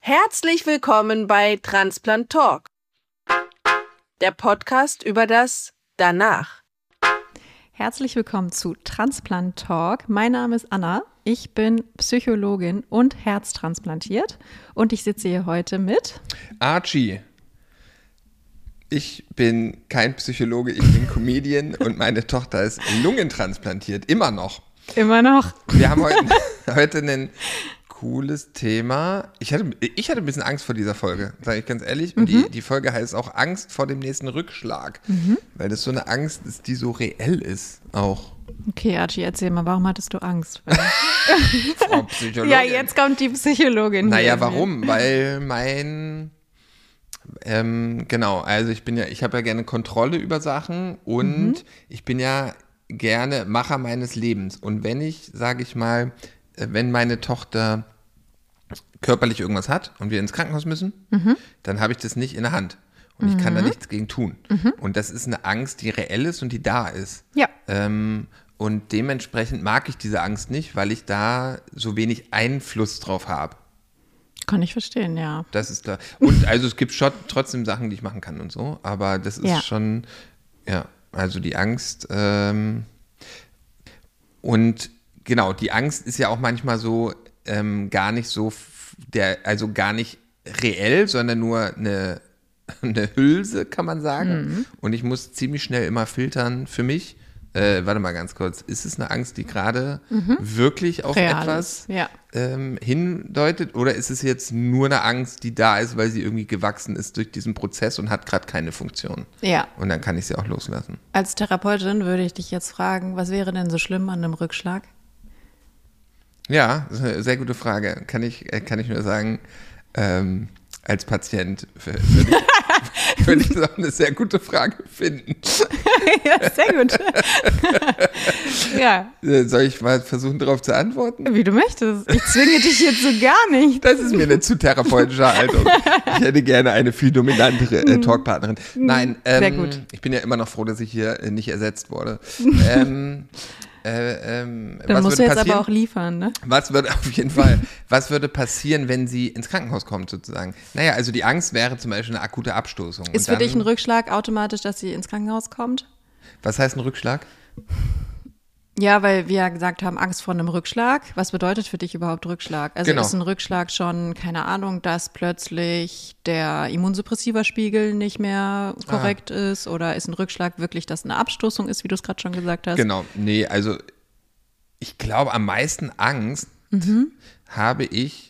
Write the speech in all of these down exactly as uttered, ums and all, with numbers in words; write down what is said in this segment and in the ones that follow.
Herzlich willkommen bei Transplant Talk, der Podcast über das Danach. Herzlich willkommen zu Transplant Talk. Mein Name ist Anna, ich bin Psychologin und herztransplantiert und ich sitze hier heute mit Archie. Ich bin kein Psychologe, ich bin Comedian und meine Tochter ist lungentransplantiert, immer noch. Immer noch. Wir haben heute, heute ein cooles Thema. Ich hatte, ich hatte ein bisschen Angst vor dieser Folge, sage ich ganz ehrlich. Und mhm. die, die Folge heißt auch Angst vor dem nächsten Rückschlag, mhm. weil das so eine Angst ist, die so reell ist auch. Okay, Archie, erzähl mal, warum hattest du Angst? Frau Psychologin. Ja, jetzt kommt die Psychologin. Naja, warum? Weil mein... Ähm, genau, also ich bin ja, ich habe ja gerne Kontrolle über Sachen und mhm. ich bin ja gerne Macher meines Lebens. Und wenn ich, sage ich mal, wenn meine Tochter körperlich irgendwas hat und wir ins Krankenhaus müssen, mhm. dann habe ich das nicht in der Hand. Und ich kann mhm. da nichts gegen tun. Mhm. Und das ist eine Angst, die reell ist und die da ist. Ja. Ähm, und dementsprechend mag ich diese Angst nicht, weil ich da so wenig Einfluss drauf habe. Kann ich verstehen, ja. Das ist da. Und also es gibt schon trotzdem Sachen, die ich machen kann und so, aber das ist ja. schon, ja, also die Angst. Ähm, und genau, die Angst ist ja auch manchmal so ähm, gar nicht so, der, also gar nicht reell, sondern nur eine, eine Hülse, kann man sagen. Mhm. Und ich muss ziemlich schnell immer filtern für mich. Äh, warte mal ganz kurz, ist es eine Angst, die gerade mhm. wirklich auf Real etwas ja. ähm, hindeutet? Oder ist es jetzt nur eine Angst, die da ist, weil sie irgendwie gewachsen ist durch diesen Prozess und hat gerade keine Funktion? Ja. Und dann kann ich sie auch loslassen. Als Therapeutin würde ich dich jetzt fragen, was wäre denn so schlimm an einem Rückschlag? Ja, das ist eine sehr gute Frage. Kann ich, kann ich nur sagen, ähm, als Patient würde ich, würde ich das auch eine sehr gute Frage finden. Ja, sehr gut. Ja. Soll ich mal versuchen, darauf zu antworten? Wie du möchtest. Ich zwinge dich jetzt so gar nicht. Das ist mir eine zu therapeutische Haltung. Ich hätte gerne eine viel dominantere äh, Talkpartnerin. Nein, ähm, sehr gut. Ich bin ja immer noch froh, dass ich hier äh, nicht ersetzt wurde. ähm, Äh, ähm, Dann was musst du jetzt passieren? aber auch liefern, ne? Was würde auf jeden Fall, was würde passieren, wenn sie ins Krankenhaus kommt sozusagen? Naja, also die Angst wäre zum Beispiel eine akute Abstoßung. Ist Und für dann, dich ein Rückschlag automatisch, dass sie ins Krankenhaus kommt? Was heißt ein Rückschlag? Ja, weil wir ja gesagt haben, Angst vor einem Rückschlag. Was bedeutet für dich überhaupt Rückschlag? Also genau. Ist ein Rückschlag schon, keine Ahnung, dass plötzlich der Immunsuppressiva-Spiegel nicht mehr korrekt ah. ist? Oder ist ein Rückschlag wirklich, dass eine Abstoßung ist, wie du es gerade schon gesagt hast? Genau, nee, also ich glaube, am meisten Angst mhm. habe ich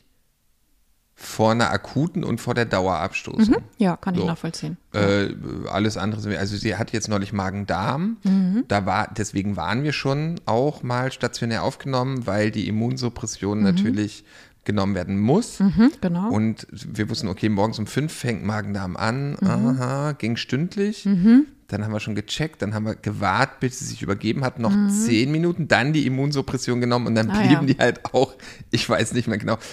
vor einer akuten und vor der Dauerabstoßung. Mhm. Ja, kann so. ich nachvollziehen. Äh, alles andere, also sie hat jetzt neulich Magen-Darm, mhm. da war, deswegen waren wir schon auch mal stationär aufgenommen, weil die Immunsuppression mhm. natürlich genommen werden muss. Mhm, genau. Und wir wussten, okay, morgens um fünf fängt Magen-Darm an, mhm. aha, ging stündlich. Mhm. Dann haben wir schon gecheckt, dann haben wir gewartet, bis sie sich übergeben hat, noch mhm. zehn Minuten, dann die Immunsuppression genommen und dann ah, blieben ja. die halt auch, ich weiß nicht mehr genau,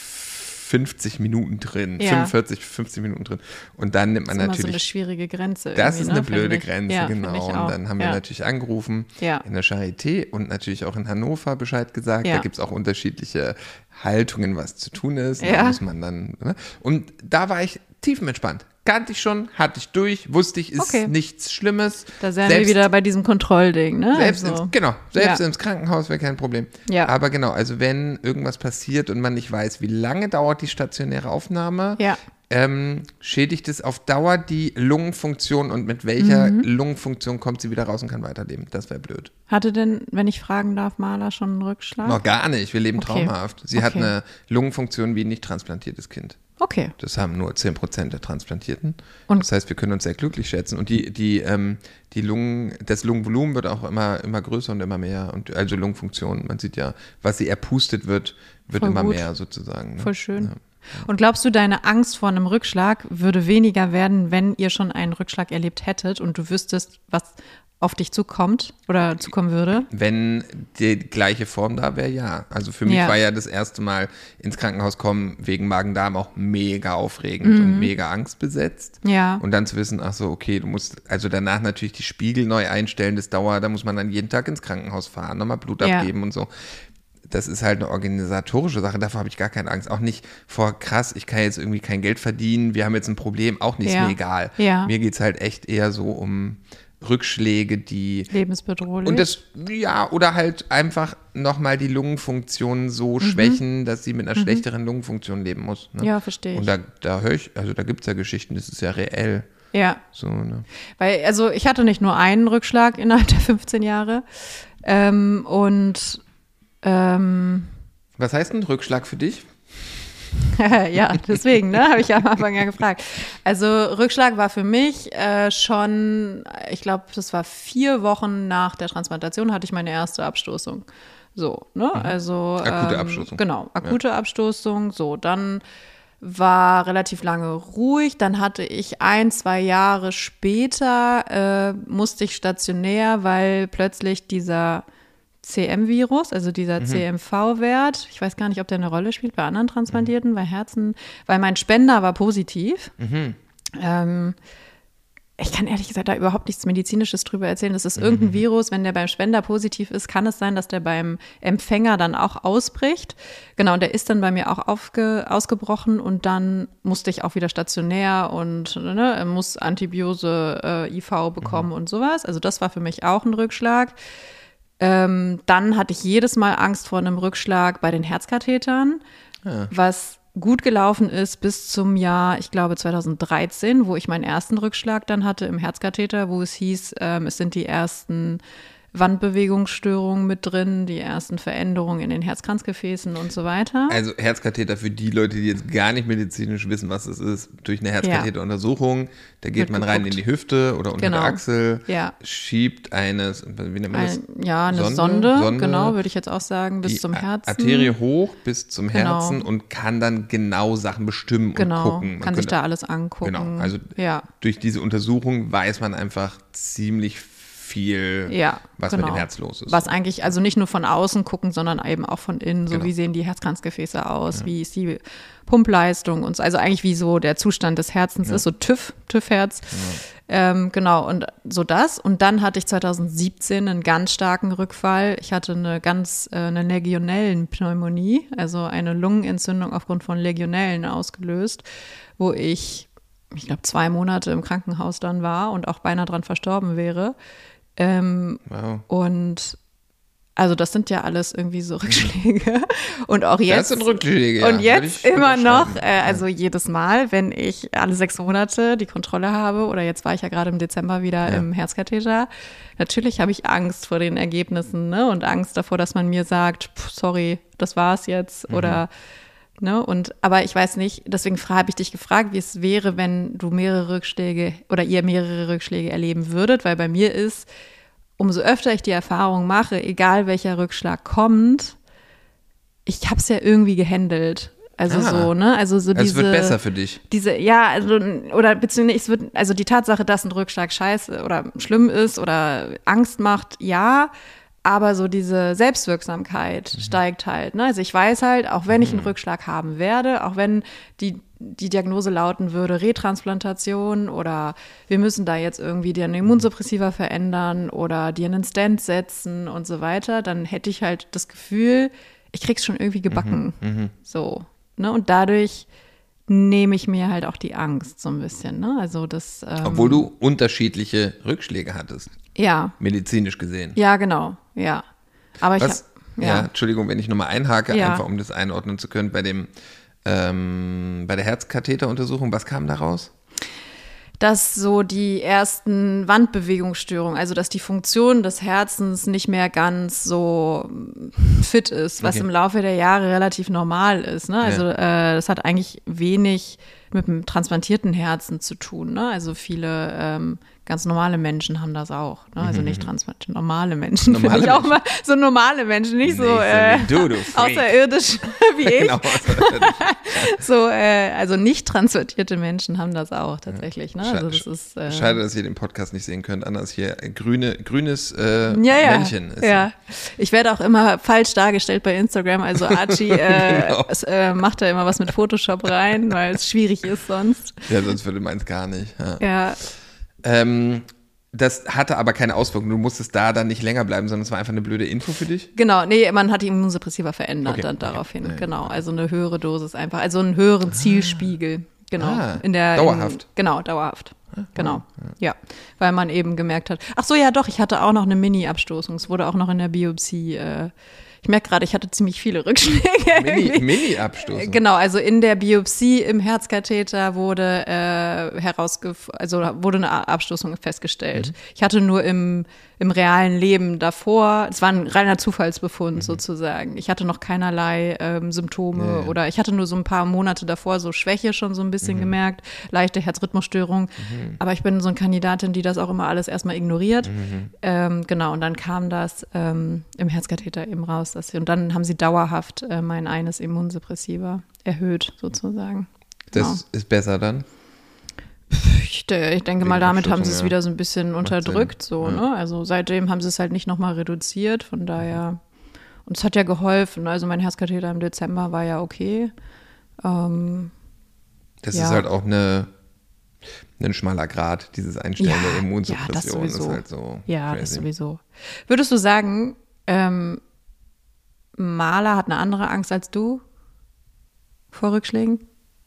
fünfzig Minuten drin, ja. fünfundvierzig, fünfzig Minuten drin. Und dann nimmt man das ist natürlich. Das ist so eine schwierige Grenze. Das ist eine ne, blöde Grenze, ja, genau. Und dann haben wir ja. natürlich angerufen ja. in der Charité und natürlich auch in Hannover Bescheid gesagt. Ja. Da gibt es auch unterschiedliche Haltungen, was zu tun ist. Ja. Da muss man dann. Ne? Und da war ich tiefenentspannt. Kannte ich schon, hatte ich durch, wusste ich, ist okay. nichts Schlimmes. Da sind wir wieder bei diesem Kontrollding, ne? Selbst also. ins, genau, selbst ja. ins Krankenhaus wäre kein Problem. Ja. Aber genau, also wenn irgendwas passiert und man nicht weiß, wie lange dauert die stationäre Aufnahme, ja. ähm, schädigt es auf Dauer die Lungenfunktion und mit welcher mhm. Lungenfunktion kommt sie wieder raus und kann weiterleben. Das wäre blöd. Hatte denn, wenn ich fragen darf, Marla schon einen Rückschlag? Noch gar nicht, wir leben okay. traumhaft. Sie okay. hat eine Lungenfunktion wie ein nicht transplantiertes Kind. Okay. Das haben nur zehn Prozent der Transplantierten. Und das heißt, wir können uns sehr glücklich schätzen. Und die, die, ähm, die Lungen, das Lungenvolumen wird auch immer, immer größer und immer mehr. Und also Lungenfunktion, man sieht ja, was sie erpustet wird, wird Voll immer gut. mehr sozusagen. Ne? Voll schön. Ja. Und glaubst du, deine Angst vor einem Rückschlag würde weniger werden, wenn ihr schon einen Rückschlag erlebt hättet und du wüsstest, was auf dich zukommt oder zukommen würde? Wenn die gleiche Form da wäre, ja. Also für mich ja. war ja das erste Mal ins Krankenhaus kommen wegen Magen-Darm auch mega aufregend mhm. und mega angstbesetzt. Ja. Und dann zu wissen, ach so, okay, du musst also danach natürlich die Spiegel neu einstellen, das dauert, da muss man dann jeden Tag ins Krankenhaus fahren, nochmal Blut ja. abgeben und so. das ist halt eine organisatorische Sache, davor habe ich gar keine Angst. Auch nicht vor krass, ich kann jetzt irgendwie kein Geld verdienen, wir haben jetzt ein Problem, auch nicht, Ja. ist mir egal. Ja. Mir geht es halt echt eher so um Rückschläge, die Lebensbedrohlich. und das, ja, oder halt einfach nochmal die Lungenfunktion so Mhm. schwächen, dass sie mit einer schlechteren Lungenfunktion leben muss. Ne? Ja, verstehe ich. Und da, da höre ich, also da gibt es ja Geschichten, das ist ja reell. Ja, So, ne? weil, also ich hatte nicht nur einen Rückschlag innerhalb der fünfzehn Jahre ähm, und ähm, Was heißt ein Rückschlag für dich? ja, deswegen, ne, habe ich ja am Anfang ja gefragt. Also Rückschlag war für mich äh, schon, ich glaube, das war vier Wochen nach der Transplantation, hatte ich meine erste Abstoßung. So, ne, also Akute ähm, Abstoßung. Genau, akute Abstoßung. So, dann war relativ lange ruhig. Dann hatte ich ein, zwei Jahre später, äh, musste ich stationär, weil plötzlich dieser C M-Virus, also dieser C M V-Wert, ich weiß gar nicht, ob der eine Rolle spielt bei anderen Transplantierten, bei Herzen, weil mein Spender war positiv. Ähm, ich kann ehrlich gesagt da überhaupt nichts Medizinisches drüber erzählen. Das ist irgendein Virus, wenn der beim Spender positiv ist, kann es sein, dass der beim Empfänger dann auch ausbricht. Genau, und der ist dann bei mir auch aufge, ausgebrochen und dann musste ich auch wieder stationär und ne, muss Antibiose, äh, I V bekommen und sowas. Also das war für mich auch ein Rückschlag. Ähm, dann hatte ich jedes Mal Angst vor einem Rückschlag bei den Herzkathetern, Ja. was gut gelaufen ist bis zum Jahr, ich glaube zweitausenddreizehn, wo ich meinen ersten Rückschlag dann hatte im Herzkatheter, wo es hieß, ähm, es sind die ersten Wandbewegungsstörungen mit drin, die ersten Veränderungen in den Herzkranzgefäßen und so weiter. Also Herzkatheter für die Leute, die jetzt gar nicht medizinisch wissen, was es ist, durch eine Herzkatheteruntersuchung, da geht Wird man rein in geguckt. die Hüfte oder unter Genau. der Achsel, Ja. schiebt eines, wie nennt man das? Ein, ja, eine Sonde? Sonde, Sonde, genau, würde ich jetzt auch sagen, bis die zum Herzen. Arterie hoch bis zum Genau. Herzen und kann dann genau Sachen bestimmen Genau, und gucken. Man kann sich könnte- da alles angucken. Genau, also ja. durch diese Untersuchung weiß man einfach ziemlich viel, Ja, was genau. mit dem Herz los ist. Was eigentlich, also nicht nur von außen gucken, sondern eben auch von innen, so Genau. wie sehen die Herzkranzgefäße aus, wie ist die Pumpleistung und so, also eigentlich wie so der Zustand des Herzens ist, so TÜV, TÜV-Herz. Ähm, genau, und so das. Und dann hatte ich zweitausendsiebzehn einen ganz starken Rückfall. Ich hatte eine ganz, äh, eine Legionellenpneumonie, also eine Lungenentzündung aufgrund von Legionellen ausgelöst, wo ich, ich glaube, zwei Monate im Krankenhaus dann war und auch beinahe dran verstorben wäre. Ähm, Wow. und also das sind ja alles irgendwie so Rückschläge. Und auch jetzt. Das sind Rückschläge, ja. Und würde jetzt ich immer noch, unterschreiben. äh, also jedes Mal, wenn ich alle sechs Monate die Kontrolle habe, oder jetzt war ich ja gerade im Dezember wieder Ja. im Herzkatheter, natürlich habe ich Angst vor den Ergebnissen, ne? Und Angst davor, dass man mir sagt, pff, sorry, das war's jetzt. Mhm. Oder ne? Und aber ich weiß nicht, deswegen habe ich dich gefragt, wie es wäre, wenn du mehrere Rückschläge oder ihr mehrere Rückschläge erleben würdet, weil bei mir ist, umso öfter ich die Erfahrung mache, egal welcher Rückschlag kommt, ich habe es ja irgendwie gehandelt. Also Ah. so, ne? Also so Also es diese, wird besser für dich. diese, ja, also oder beziehungsweise es wird, also die Tatsache, dass ein Rückschlag scheiße oder schlimm ist oder Angst macht, ja, aber so diese Selbstwirksamkeit Mhm. steigt halt. Ne? Also ich weiß halt, auch wenn ich einen Rückschlag haben werde, auch wenn die, die Diagnose lauten würde, Retransplantation oder wir müssen da jetzt irgendwie dir einen Immunsuppressiva verändern oder dir einen Stent setzen und so weiter, dann hätte ich halt das Gefühl, ich krieg's schon irgendwie gebacken. Mhm. So. Ne? Und dadurch nehme ich mir halt auch die Angst so ein bisschen. Ne? Also das. Ähm, Obwohl du unterschiedliche Rückschläge hattest, Ja, medizinisch gesehen. ja, genau, ja. Aber ich Was, hab, ja. ja. Entschuldigung, wenn ich nochmal einhake, Ja. einfach um das einordnen zu können, bei dem ähm, bei der Herzkatheteruntersuchung, was kam da raus? dass so die ersten Wandbewegungsstörungen, also dass die Funktion des Herzens nicht mehr ganz so fit ist, was Okay. im Laufe der Jahre relativ normal ist. Ne? Also äh, das hat eigentlich wenig mit dem transplantierten Herzen zu tun. Ne? Also viele ähm, ganz normale Menschen haben das auch. Ne? Also nicht transplantierte, normale Menschen. Normale Finde ich auch Menschen. mal so normale Menschen, nicht so Nicht so äh, wie du, du Freak. außerirdisch wie ich. Genau. So, äh, also nicht transplantierte Menschen haben das auch tatsächlich. Ne? Also das Schade, ist, äh, Schade, dass ihr den Podcast nicht sehen könnt. Anders hier grüne, grünes äh, ja, ja, Männchen. Ist ja. Ich werde auch immer falsch dargestellt bei Instagram. Also Archie äh, Genau. es, äh, macht da immer was mit Photoshop rein, weil es schwierig ist sonst. Ja, sonst würde meins gar nicht. Ja. Ja, Ähm, das hatte aber keine Auswirkung. Du musstest da dann nicht länger bleiben, sondern es war einfach eine blöde Info für dich? Genau, nee, man hat die Immunsuppressiva verändert Okay, dann okay. daraufhin. Ja, ja. Genau, also eine höhere Dosis einfach, also einen höheren Zielspiegel. Genau. Ah, in der, dauerhaft. In, genau, dauerhaft. Genau, ja. Weil man eben gemerkt hat, ach so, ja doch, ich hatte auch noch eine Mini-Abstoßung. Es wurde auch noch in der Biopsie, äh, ich merke gerade, ich hatte ziemlich viele Rückschläge. Mini, Mini-Abstoßung. Genau, also in der Biopsie im Herzkatheter wurde äh, herausgef- also wurde eine Abstoßung festgestellt. Mhm. Ich hatte nur im, im realen Leben davor, es war ein reiner Zufallsbefund mhm. sozusagen. Ich hatte noch keinerlei ähm, Symptome ja, ja. oder ich hatte nur so ein paar Monate davor so Schwäche schon so ein bisschen mhm. gemerkt, leichte Herzrhythmusstörung. Mhm. Aber ich bin so eine Kandidatin, die das auch immer alles erstmal ignoriert. Mhm. Ähm, genau, und dann kam das ähm, im Herzkatheter eben raus. Dass sie, und dann haben sie dauerhaft äh, mein eines Immunsuppressiva erhöht sozusagen. Das genau. ist besser dann? Ich, ich denke mal, damit haben sie es ja. wieder so ein bisschen Macht unterdrückt. So, ja. ne? Also seitdem haben sie es halt nicht nochmal reduziert. Von daher, und es hat ja geholfen. Also mein Herzkatheter im Dezember war ja okay. Ähm, das ja. ist halt auch eine, ein schmaler Grad, dieses Einstellen ja, der Immunsuppression. Ja, das sowieso. Ist halt so ja, crazy. das sowieso. Würdest du sagen, ähm, Marla hat eine andere Angst als du vor Rückschlägen?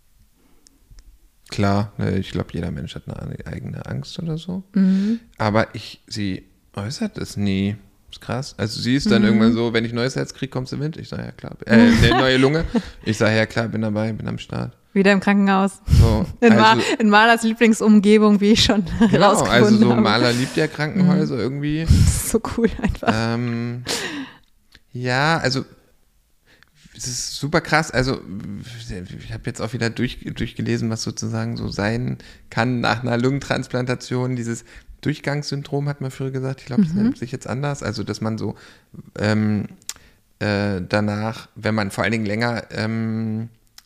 Klar, ich glaube, jeder Mensch hat eine eigene Angst oder so. Mhm. Aber ich, sie äußert es nie. Ist krass. Also sie ist dann mhm. irgendwann so, wenn ich neues Herz kriege, kommst du mit? Ich sage, ja klar. Äh, eine neue Lunge. Ich sage, ja klar, bin dabei, bin am Start. Wieder im Krankenhaus. So, in, also, Mar- in Marlas Lieblingsumgebung, wie ich schon genau, rausgefunden also so habe. Marla liebt ja Krankenhäuser mhm. irgendwie. Das ist so cool einfach. Ähm, ja, also es ist super krass. Also ich habe jetzt auch wieder durch, durchgelesen, was sozusagen so sein kann nach einer Lungentransplantation. Dieses Durchgangssyndrom hat man früher gesagt. Ich glaube, das mhm. nennt sich jetzt anders. Also dass man so ähm, äh, danach, wenn man vor allen Dingen länger ähm,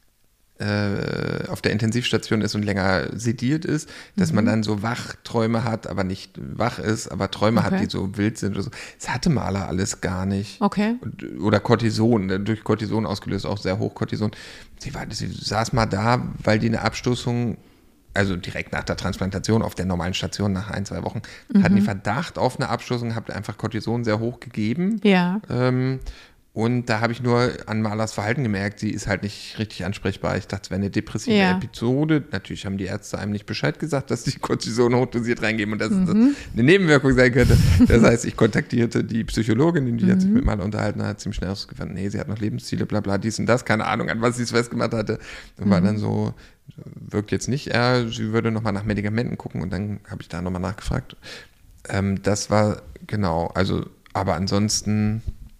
äh, auf der Intensivstation ist und länger sediert ist, dass mhm. man dann so Wachträume hat, aber nicht wach ist, aber Träume okay. hat, die so wild sind oder so. Das hatte Marla alles gar nicht. Okay. Oder Cortison, durch Cortison ausgelöst, auch sehr hoch Cortison. Sie, war, sie saß mal da, weil die eine Abstoßung, also direkt nach der Transplantation auf der normalen Station nach ein, zwei Wochen, mhm. hatten die Verdacht auf eine Abstoßung, habt einfach Cortison sehr hoch gegeben. Ja. Ähm, Und da habe ich nur an Marlas Verhalten gemerkt, sie ist halt nicht richtig ansprechbar. Ich dachte, es wäre eine depressive ja. Episode. Natürlich haben die Ärzte einem nicht Bescheid gesagt, dass die Cortison hochdosiert reingeben und dass mhm. das eine Nebenwirkung sein könnte. Das heißt, ich kontaktierte die Psychologin, die mhm. hat sich mit Marla unterhalten, hat ziemlich schnell herausgefunden, nee, sie hat noch Lebensziele, bla bla, dies und das, keine Ahnung, an was sie es festgemacht hatte. Und mhm. war dann so, wirkt jetzt nicht, er, sie würde nochmal nach Medikamenten gucken und dann habe ich da nochmal nachgefragt. Ähm, das war, genau, also, aber ansonsten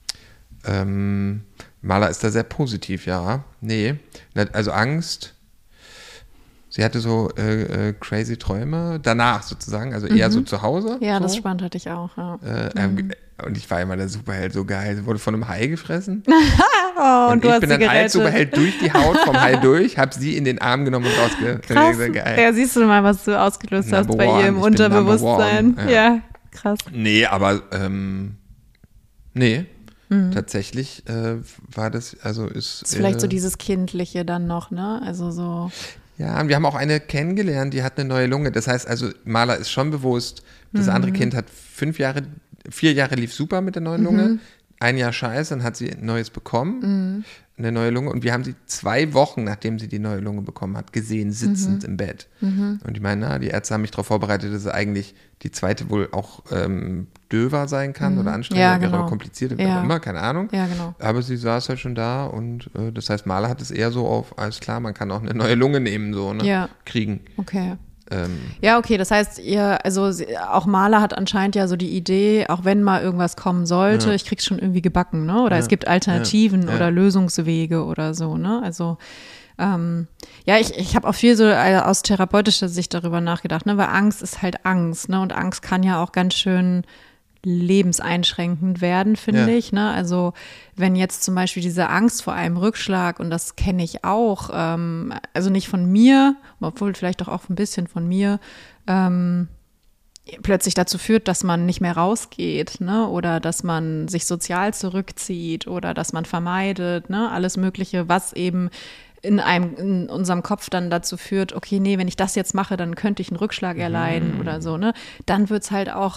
Ähm, Marla ist da sehr positiv, ja. Nee, also Angst. Sie hatte so äh, äh, crazy Träume danach sozusagen, also eher mhm. so zu Hause. Ja, so. das spannend hatte ich auch. Ja. Äh, mhm. Und ich war immer der Superheld, so geil. Sie wurde von einem Hai gefressen. oh, und, und du ich hast bin sie dann als gerettet. Superheld durch die Haut vom Hai durch, hab sie in den Arm genommen und rausgekriegt. Krass. Geil. Ja, siehst du mal, was du ausgelöst Number hast bei one. ihr im Ich Unterbewusstsein. Ja. ja, krass. Nee, aber ähm, nee. Mhm. Tatsächlich äh, war das, also ist. Ist vielleicht äh, so dieses Kindliche dann noch, ne? Also so. Ja, und wir haben auch eine kennengelernt, die hat eine neue Lunge. Das heißt also, Marla ist schon bewusst, das mhm. andere Kind hat fünf Jahre, vier Jahre lief super mit der neuen Lunge, mhm. ein Jahr scheiße, dann hat sie ein neues bekommen, mhm. eine neue Lunge. Und wir haben sie zwei Wochen, nachdem sie die neue Lunge bekommen hat, gesehen, sitzend mhm. im Bett. Mhm. Und ich meine, na, die Ärzte haben mich darauf vorbereitet, dass sie eigentlich die zweite wohl auch ähm, döver sein kann mhm. oder anstrengend, ja, wäre genau. aber kompliziert, ja. immer, keine Ahnung. Ja, genau. Aber sie saß halt schon da und äh, das heißt, Marla hat es eher so auf, alles klar, man kann auch eine neue Lunge nehmen, so, ne? Ja. Kriegen. Okay. Ähm, ja, okay, das heißt, ihr, also sie, auch Marla hat anscheinend ja so die Idee, auch wenn mal irgendwas kommen sollte, ja. ich krieg's schon irgendwie gebacken, ne? Oder ja. es gibt Alternativen ja. oder Lösungswege oder so, ne? Also Ähm, ja, ich, ich habe auch viel so aus therapeutischer Sicht darüber nachgedacht, ne, weil Angst ist halt Angst, ne, und Angst kann ja auch ganz schön lebenseinschränkend werden, finde ja. ich, ne, also wenn jetzt zum Beispiel diese Angst vor einem Rückschlag, und das kenne ich auch, ähm, also nicht von mir, obwohl vielleicht doch auch ein bisschen von mir, ähm, plötzlich dazu führt, dass man nicht mehr rausgeht, ne, oder dass man sich sozial zurückzieht oder dass man vermeidet, ne, alles Mögliche, was eben in einem, in unserem Kopf dann dazu führt, okay, nee, wenn ich das jetzt mache, dann könnte ich einen Rückschlag erleiden mhm. oder so, ne? Dann wird es halt auch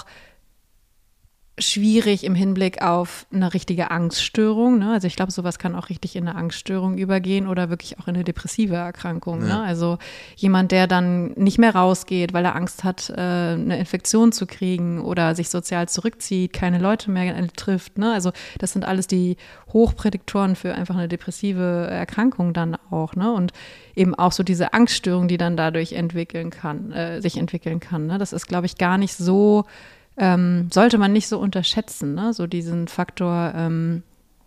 schwierig im Hinblick auf eine richtige Angststörung, ne? Also ich glaube, sowas kann auch richtig in eine Angststörung übergehen oder wirklich auch in eine depressive Erkrankung, ja. ne? Also jemand, der dann nicht mehr rausgeht, weil er Angst hat, äh, eine Infektion zu kriegen oder sich sozial zurückzieht, keine Leute mehr trifft, ne? Also das sind alles die Hochprädiktoren für einfach eine depressive Erkrankung dann auch, ne? Und eben auch so diese Angststörung, die dann dadurch entwickeln kann, äh, sich entwickeln kann, ne? Das ist, glaube ich, gar nicht so Ähm, sollte man nicht so unterschätzen, ne? So diesen Faktor, ähm,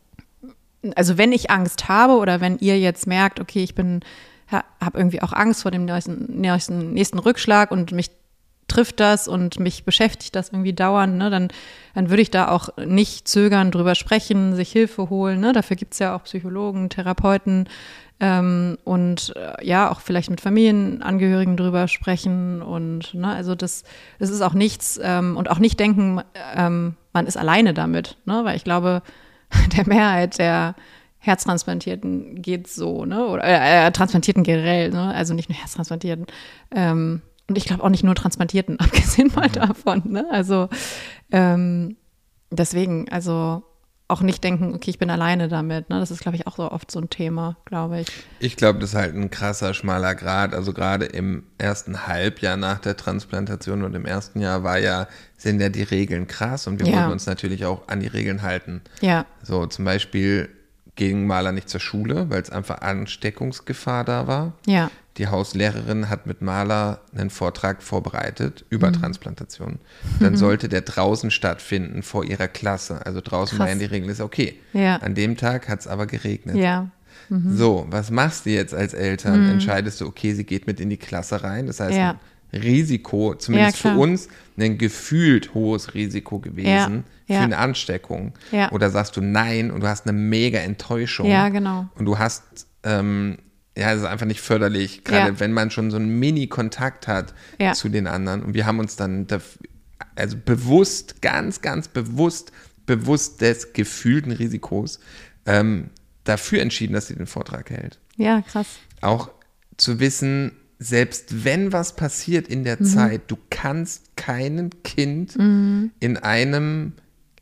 also wenn ich Angst habe oder wenn ihr jetzt merkt, okay, ich bin, ha, habe irgendwie auch Angst vor dem nächsten, nächsten, nächsten Rückschlag und mich trifft das und mich beschäftigt das irgendwie dauernd, ne? Dann, dann würde ich da auch nicht zögern, drüber sprechen, sich Hilfe holen, ne? Dafür gibt es ja auch Psychologen, Therapeuten, Ähm, und äh, ja, auch vielleicht mit Familienangehörigen drüber sprechen und ne, also das, das ist auch nichts ähm, und auch nicht denken, ähm, man ist alleine damit, ne, weil ich glaube, der Mehrheit der Herztransplantierten geht so, ne, oder äh, Transplantierten generell, ne, also nicht nur Herztransplantierten ähm, und ich glaube auch nicht nur Transplantierten, abgesehen mal davon, ne, also ähm, deswegen, also auch nicht denken, okay, ich bin alleine damit. Ne? Das ist, glaube ich, auch so oft so ein Thema, glaube ich. Ich glaube, das ist halt ein krasser, schmaler Grat. Also gerade im ersten Halbjahr nach der Transplantation und im ersten Jahr war ja, sind ja die Regeln krass und wir ja. wollten uns natürlich auch an die Regeln halten. Ja. So zum Beispiel ging Marla nicht zur Schule, weil es einfach Ansteckungsgefahr da war. Ja. Die Hauslehrerin hat mit Marla einen Vortrag vorbereitet über mhm. Transplantation. Dann sollte der draußen stattfinden vor ihrer Klasse. Also draußen Krass. war ja die Regel, ist okay. Ja. An dem Tag hat es aber geregnet. Ja. Mhm. So, was machst du jetzt als Eltern? Mhm. Entscheidest du, okay, sie geht mit in die Klasse rein. Das heißt, ja. ein Risiko, zumindest ja, für uns, ein gefühlt hohes Risiko gewesen ja. für ja. eine Ansteckung. Ja. Oder sagst du nein und du hast eine mega Enttäuschung. Ja, genau. Und du hast, ähm, ja, es ist einfach nicht förderlich, gerade ja. wenn man schon so einen Mini-Kontakt hat ja. zu den anderen. Und wir haben uns dann, dafür, also bewusst, ganz, ganz bewusst, bewusst des gefühlten Risikos ähm, dafür entschieden, dass sie den Vortrag hält. Ja, krass. Auch zu wissen, selbst wenn was passiert in der mhm. Zeit, du kannst keinem Kind mhm. in einem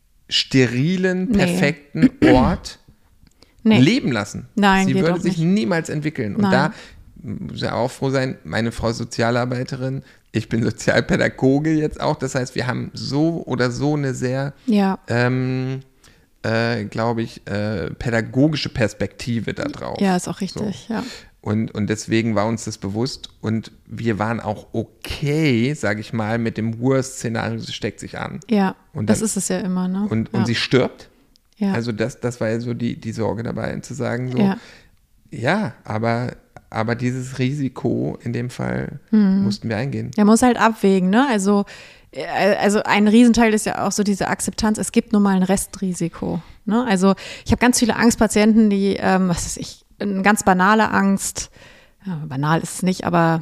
sterilen, perfekten nee. Ort nee. leben lassen. Nein, Sie geht würde auch sich nicht. niemals entwickeln. Und Nein. da muss ja auch froh sein, meine Frau ist Sozialarbeiterin, ich bin Sozialpädagoge jetzt auch. Das heißt, wir haben so oder so eine sehr, ja. ähm, äh, glaube ich, äh, pädagogische Perspektive da drauf. Ja, ist auch richtig, so. ja. Und, und deswegen war uns das bewusst und wir waren auch okay, sage ich mal, mit dem Worst-Szenario, sie steckt sich an. Ja, und das dann, ist es ja immer, ne? Und, ja. und sie stirbt. Ja. Also das, das war ja so die, die Sorge dabei, zu sagen so, ja, ja aber, aber dieses Risiko in dem Fall mhm. mussten wir eingehen. Ja, man muss halt abwägen, ne? Also, also ein Riesenteil ist ja auch so diese Akzeptanz, es gibt nun mal ein Restrisiko, ne? Also ich habe ganz viele Angstpatienten, die, ähm, was weiß ich, eine ganz banale Angst, ja, banal ist es nicht, aber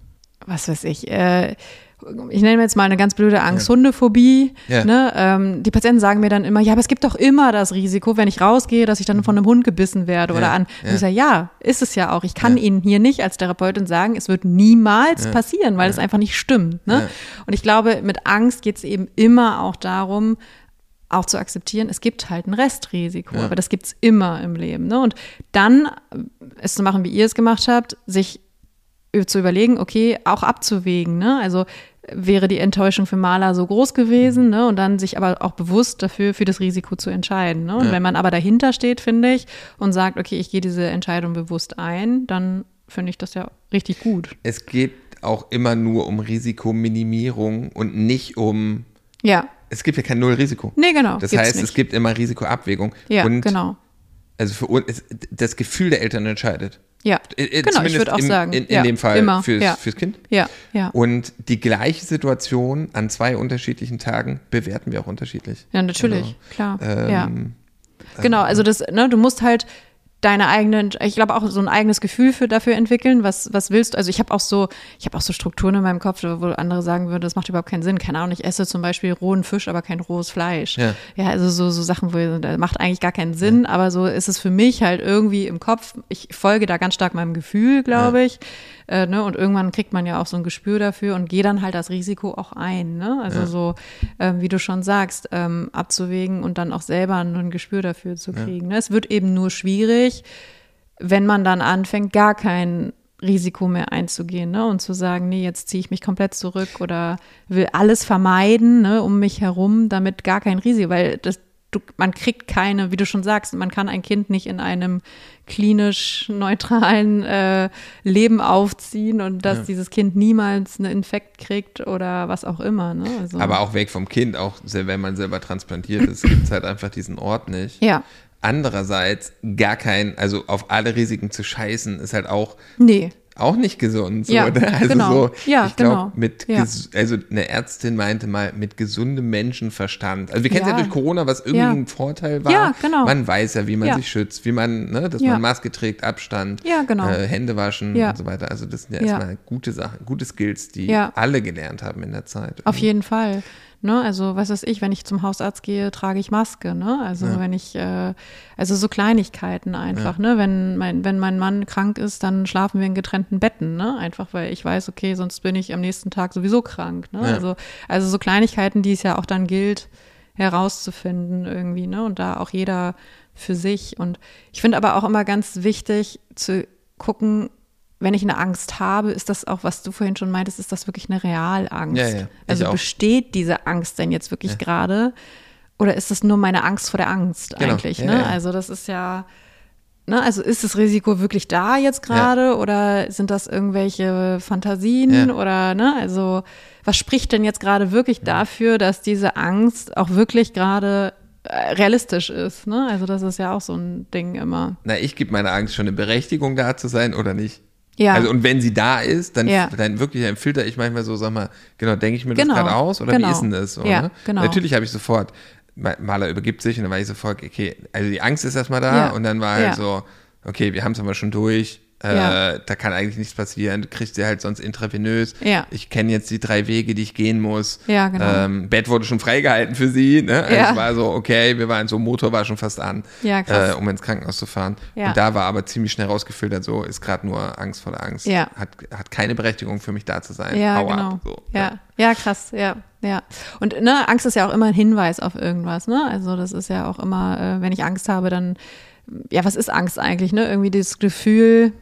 was weiß ich, äh, ich nenne mir jetzt mal eine ganz blöde Angst, ja. Hundephobie. Ja. Ne? Ähm, die Patienten sagen mir dann immer, ja, aber es gibt doch immer das Risiko, wenn ich rausgehe, dass ich dann von einem Hund gebissen werde oder ja. an. Ja. Und ich sage, ja, ist es ja auch. Ich kann ja. Ihnen hier nicht als Therapeutin sagen, es wird niemals ja. passieren, weil es ja. einfach nicht stimmt. Ne? Ja. Und ich glaube, mit Angst geht es eben immer auch darum, auch zu akzeptieren, es gibt halt ein Restrisiko, ja. aber das gibt es immer im Leben. Ne? Und dann es zu machen, wie ihr es gemacht habt, sich zu überlegen, okay, auch abzuwägen. Ne? Also wäre die Enttäuschung für Marla so groß gewesen, ne? Und dann sich aber auch bewusst dafür, für das Risiko zu entscheiden. Ne? Und ja. wenn man aber dahinter steht, finde ich, und sagt, okay, ich gehe diese Entscheidung bewusst ein, dann finde ich das ja richtig gut. Es geht auch immer nur um Risikominimierung und nicht um ja. Es gibt ja kein Nullrisiko. Nee, genau. Das heißt, nicht. Es gibt immer Risikoabwägung. Ja, und genau. Also für uns, das Gefühl der Eltern entscheidet. Ja, genau, Zumindest ich würde auch im, sagen. In, in ja, dem Fall immer. Fürs, ja. fürs Kind. Ja, ja. Und die gleiche Situation an zwei unterschiedlichen Tagen bewerten wir auch unterschiedlich. Ja, natürlich, also, klar. Ähm, ja. Genau, also das, ne, du musst halt deine eigenen, ich glaube auch so ein eigenes Gefühl für dafür entwickeln, was was willst du, also ich habe auch so, ich habe auch so Strukturen in meinem Kopf, wo andere sagen würden, das macht überhaupt keinen Sinn, keine Ahnung, ich esse zum Beispiel rohen Fisch, aber kein rohes Fleisch. Ja, ja also so, so Sachen, wo das macht eigentlich gar keinen Sinn, ja. aber so ist es für mich halt irgendwie im Kopf, ich folge da ganz stark meinem Gefühl, glaube ja. ich, äh, ne? Und irgendwann kriegt man ja auch so ein Gespür dafür und gehe dann halt das Risiko auch ein, ne? Also ja. so, äh, wie du schon sagst, ähm, abzuwägen und dann auch selber ein Gespür dafür zu kriegen. Ja. Ne? Es wird eben nur schwierig, wenn man dann anfängt, gar kein Risiko mehr einzugehen, ne? Und zu sagen, nee, jetzt ziehe ich mich komplett zurück oder will alles vermeiden, ne, um mich herum, damit gar kein Risiko, weil das, du, man kriegt keine, wie du schon sagst, man kann ein Kind nicht in einem klinisch neutralen äh, Leben aufziehen und dass ja. dieses Kind niemals einen Infekt kriegt oder was auch immer. Ne? Also. Aber auch weg vom Kind, auch wenn man selber transplantiert ist, gibt es halt einfach diesen Ort nicht. Ja. Andererseits gar kein, also auf alle Risiken zu scheißen, ist halt auch nee. auch nicht gesund. So, ja, oder? Also genau. so, ja, ich glaube, genau. mit, ja. also eine Ärztin meinte mal, mit gesundem Menschenverstand. Also wir kennen es ja. ja durch Corona, was irgendwie ja. ein Vorteil war. Ja, genau. Man weiß ja, wie man ja. sich schützt, wie man, ne, dass ja. man Maske trägt, Abstand, ja, genau. äh, Hände waschen ja. und so weiter. Also das sind ja, ja. erstmal gute Sachen, gute Skills, die ja. alle gelernt haben in der Zeit. Auf jeden Fall. Ne, also was weiß ich, wenn ich zum Hausarzt gehe, trage ich Maske, ne? Also ja. wenn ich, äh, also so Kleinigkeiten einfach, ja. ne? Wenn mein, wenn mein Mann krank ist, dann schlafen wir in getrennten Betten, ne? Einfach weil ich weiß, okay, sonst bin ich am nächsten Tag sowieso krank, ne? Ja. Also, also so Kleinigkeiten, die es ja auch dann gilt, herauszufinden irgendwie, ne? Und da auch jeder für sich. Und ich finde aber auch immer ganz wichtig zu gucken, wenn ich eine Angst habe, ist das auch, was du vorhin schon meintest, ist das wirklich eine Realangst? Ja, ja. Also auch. Besteht diese Angst denn jetzt wirklich ja. gerade? Oder ist das nur meine Angst vor der Angst genau. eigentlich? Ja, ne? ja. Also das ist ja, ne? Also ist das Risiko wirklich da jetzt gerade? Ja. Oder sind das irgendwelche Fantasien? Ja. Oder, ne? Also was spricht denn jetzt gerade wirklich ja. dafür, dass diese Angst auch wirklich gerade realistisch ist? Ne? Also das ist ja auch so ein Ding immer. Na, ich gebe meiner Angst schon eine Berechtigung, da zu sein oder nicht. Ja. Also und wenn sie da ist, dann, ja. dann wirklich dann filter ich manchmal so, sag mal, genau, denke ich mir genau. das gerade aus oder genau. wie ist denn das? So, ja, ne? genau. Natürlich habe ich sofort, Maler übergibt sich und dann war ich sofort, okay, also die Angst ist erstmal da ja. und dann war halt ja. so, okay, wir haben es aber schon durch, äh, ja. da kann eigentlich nichts passieren, du kriegst sie halt sonst intravenös. Ja. Ich kenne jetzt die drei Wege, die ich gehen muss. Ja, genau. Ähm, Bett wurde schon freigehalten für sie, ne? Also ja. es war so, okay, wir waren so, Motor war schon fast an, ja, krass. äh, um ins Krankenhaus zu fahren. Ja. Und da war aber ziemlich schnell rausgefiltert, so ist gerade nur Angst vor der Angst. Ja. Hat, hat keine Berechtigung für mich da zu sein. Ja, Hau genau. ab. So. Ja. ja, krass, ja. Ja, und ne, Angst ist ja auch immer ein Hinweis auf irgendwas, ne? Also das ist ja auch immer, äh, wenn ich Angst habe, dann, ja, was ist Angst eigentlich, ne? Irgendwie das Gefühl,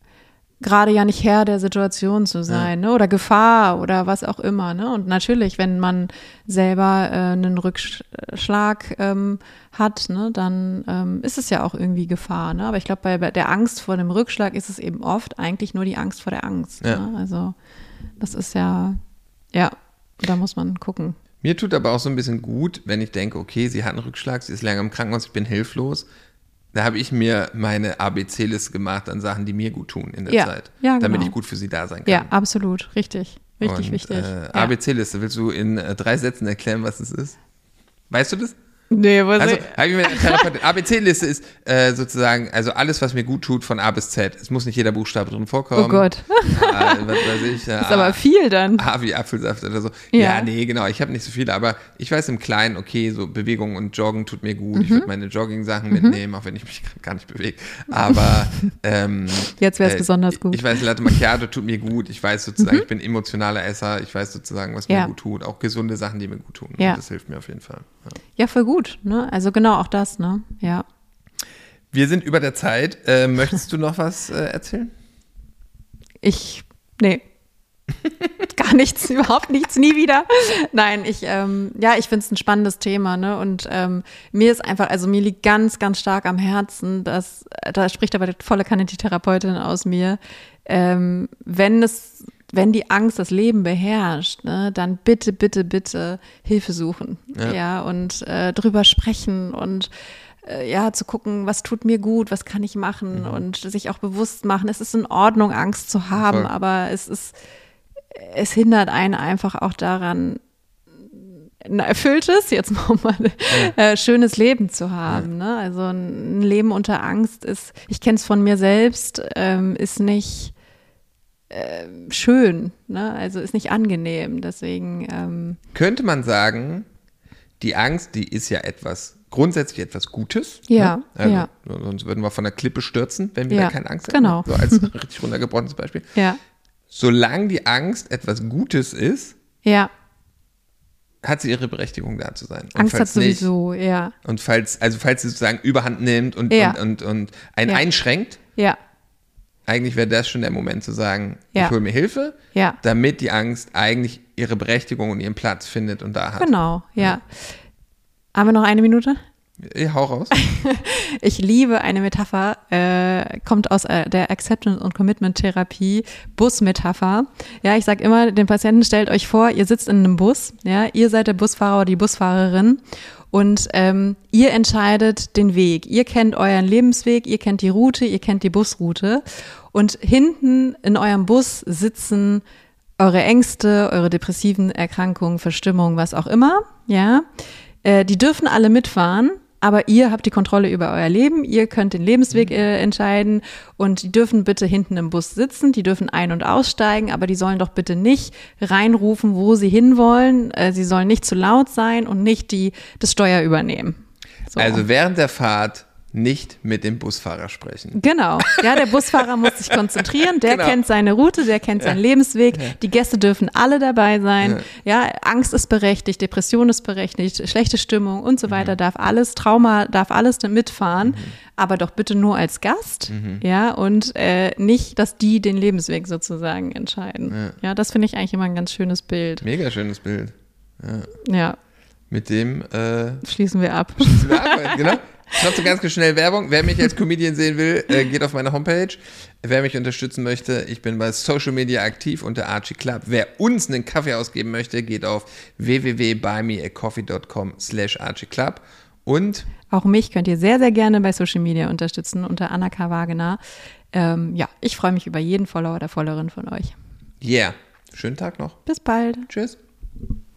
gerade ja nicht Herr der Situation zu sein, ja. ne? Oder Gefahr oder was auch immer, ne? Und natürlich, wenn man selber äh, einen Rückschlag ähm, hat, ne, dann ähm, ist es ja auch irgendwie Gefahr, ne? Aber ich glaube, bei, bei der Angst vor dem Rückschlag ist es eben oft eigentlich nur die Angst vor der Angst, ja. ne? Also das ist ja, ja, da muss man gucken. Mir tut aber auch so ein bisschen gut, wenn ich denke, okay, sie hat einen Rückschlag, sie ist länger im Krankenhaus, ich bin hilflos. Da habe ich mir meine A B C-Liste gemacht an Sachen, die mir gut tun in der ja, Zeit, ja, damit genau. ich gut für sie da sein kann. Ja, absolut, richtig, richtig Und, wichtig. Äh, ja. A B C-Liste, willst du in äh, drei Sätzen erklären, was es ist? Weißt du das? Nee, was Also, ich habe ich mir eine Therapeutin. A B C-Liste ist äh, sozusagen, also alles, was mir gut tut, von A bis Z. Es muss nicht jeder Buchstabe drin vorkommen. Oh Gott. Ah, was weiß ich. Das ist A, aber viel dann. A wie Apfelsaft oder so. Ja, ja nee, genau. Ich habe nicht so viele, aber ich weiß im Kleinen, okay, so Bewegung und Joggen tut mir gut. Mhm. Ich würde meine Jogging-Sachen mhm. mitnehmen, auch wenn ich mich gar nicht bewege. Aber ähm, jetzt wäre es äh, besonders gut. Ich, ich weiß, Latte Macchiato tut mir gut. Ich weiß sozusagen, mhm. ich bin emotionaler Esser. Ich weiß sozusagen, was mir ja. gut tut. Auch gesunde Sachen, die mir gut tun. Ja. Das hilft mir auf jeden Fall. Ja, ja voll gut. Ne? Also genau, auch das, ne? Ja. Wir sind über der Zeit. Äh, möchtest du noch was äh, erzählen? Ich, nee. Gar nichts, überhaupt nichts, nie wieder. Nein, ich, ähm, ja, ich finde es ein spannendes Thema, ne? Und ähm, mir ist einfach, also mir liegt ganz, ganz stark am Herzen, dass, da spricht aber die volle Kanne die Therapeutin aus mir, ähm, wenn es, wenn die Angst das Leben beherrscht, ne, dann bitte, bitte, bitte Hilfe suchen, ja, ja und äh, drüber sprechen und äh, ja, zu gucken, was tut mir gut, was kann ich machen mhm. und sich auch bewusst machen, es ist in Ordnung, Angst zu haben, Voll. aber es ist, es hindert einen einfach auch daran, ein erfülltes, jetzt nochmal äh, schönes Leben zu haben. Ja. Ne? Also ein Leben unter Angst ist, ich kenne es von mir selbst, ähm, ist nicht äh, schön, ne? Also ist nicht angenehm. Deswegen ähm, könnte man sagen, die Angst, die ist ja etwas, grundsätzlich etwas Gutes. Ja, ne? Also, ja. Sonst würden wir von der Klippe stürzen, wenn wir ja, da keine Angst hätten. Genau. So als richtig runtergebrochenes Beispiel. Ja. Solange die Angst etwas Gutes ist, ja. hat sie ihre Berechtigung, da zu sein. Und Angst hat falls sowieso, nicht, ja. Und falls, also falls sie sozusagen Überhand nimmt und, Ja. und, und, und einen Ja. einschränkt, Ja. eigentlich wäre das schon der Moment zu sagen, Ja. ich hole mir Hilfe, Ja. damit die Angst eigentlich ihre Berechtigung und ihren Platz findet und da hat. Genau, ja. Haben wir noch eine Minute? Ich hau raus. Ich liebe eine Metapher, äh, kommt aus äh, der Acceptance- und Commitment-Therapie, Busmetapher. Ja, ich sage immer den Patienten, stellt euch vor, ihr sitzt in einem Bus, ja, ihr seid der Busfahrer oder die Busfahrerin und ähm, ihr entscheidet den Weg. Ihr kennt euren Lebensweg, ihr kennt die Route, ihr kennt die Busroute und hinten in eurem Bus sitzen eure Ängste, eure depressiven Erkrankungen, Verstimmungen, was auch immer, ja. Äh, die dürfen alle mitfahren, aber ihr habt die Kontrolle über euer Leben, ihr könnt den Lebensweg äh, entscheiden und die dürfen bitte hinten im Bus sitzen, die dürfen ein- und aussteigen, aber die sollen doch bitte nicht reinrufen, wo sie hinwollen, äh, sie sollen nicht zu laut sein und nicht die, das Steuer übernehmen. So. Also während der Fahrt nicht mit dem Busfahrer sprechen. Genau, ja, der Busfahrer muss sich konzentrieren, der Genau. kennt seine Route, der kennt seinen Lebensweg, Ja. die Gäste dürfen alle dabei sein, ja. ja, Angst ist berechtigt, Depression ist berechtigt, schlechte Stimmung und so weiter, Mhm. darf alles, Trauma darf alles mitfahren, Mhm. aber doch bitte nur als Gast, Mhm. ja, und äh, nicht, dass die den Lebensweg sozusagen entscheiden. Ja. Ja, das finde ich eigentlich immer ein ganz schönes Bild. Mega schönes Bild. Ja. Ja, Mit dem äh, schließen wir ab. sind wir ab, genau. Trotzdem ganz schnell Werbung. Wer mich als Comedian sehen will, äh, geht auf meine Homepage. Wer mich unterstützen möchte, ich bin bei Social Media aktiv unter Archie Club. Wer uns einen Kaffee ausgeben möchte, geht auf w w w punkt buymeacoffee punkt com slash Archie Club. Und Auch mich könnt ihr sehr, sehr gerne bei Social Media unterstützen unter Anna K. Wagener. Ähm, ja, ich freue mich über jeden Follower oder Followerin von euch. yeah, schönen Tag noch. Bis bald. Tschüss.